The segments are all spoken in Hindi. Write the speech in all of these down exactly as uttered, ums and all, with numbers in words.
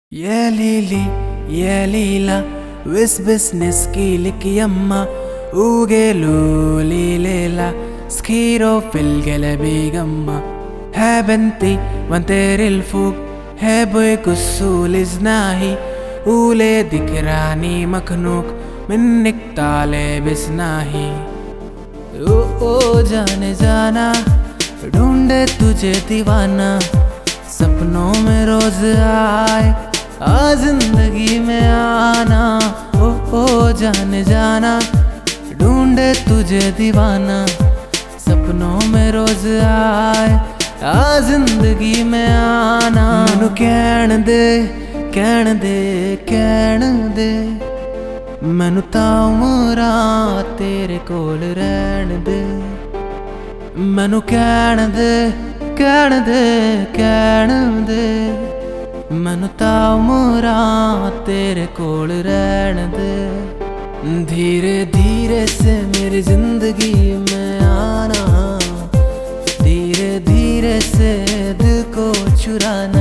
يا ليلي يا ليلى وس بسنسكي لك يما وقالوا لي ليلى سكيرو في القلب جما. ها بنتي وانتر الفوق ها بوي كسول زناهي ولادك راني مخنوق منك ताले बिसनाही। ओ ओ जाने जाना ढूंढे तुझे दीवाना सपनों में रोज आए आ जिंदगी में आना। ओ ओ जाने जाना ढूंढे तुझे दीवाना सपनों में रोज आए आ जिंदगी में आना। मैनू कहण दे कहण दे कहण दे मैनू तां उमरां तेरे कोल रहण दे। मैनू कहण दे कहण दे कहण दे मैनू तां उमरां तेरे कोल रहण दे। धीरे धीरे से मेरी जिंदगी में आना धीरे धीरे से दिल को चुराना।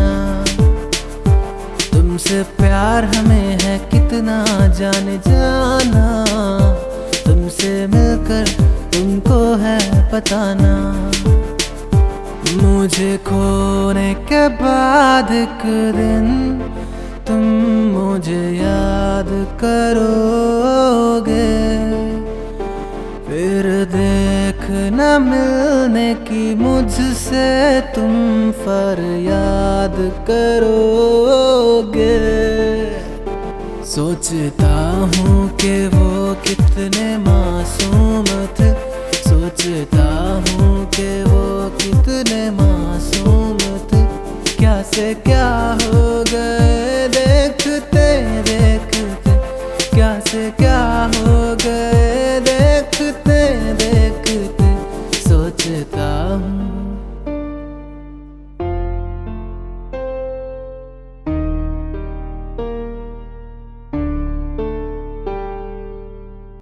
तुमसे प्यार हमें है कितना जाने जाना तुमसे मिलकर तुमको है बताना। मुझे खोने के बाद एक दिन तुम मुझे याद करोगे फिर देखना मिलने की मुझसे तुम फरियाद करोगे। सोचता हूँ कि वो कितने मासूम थे सोचता हूँ कि वो कितने मासूम थे क्या से क्या हो गए देखते देखते क्या से क्या हो गए देखते देखते सोचता हूँ।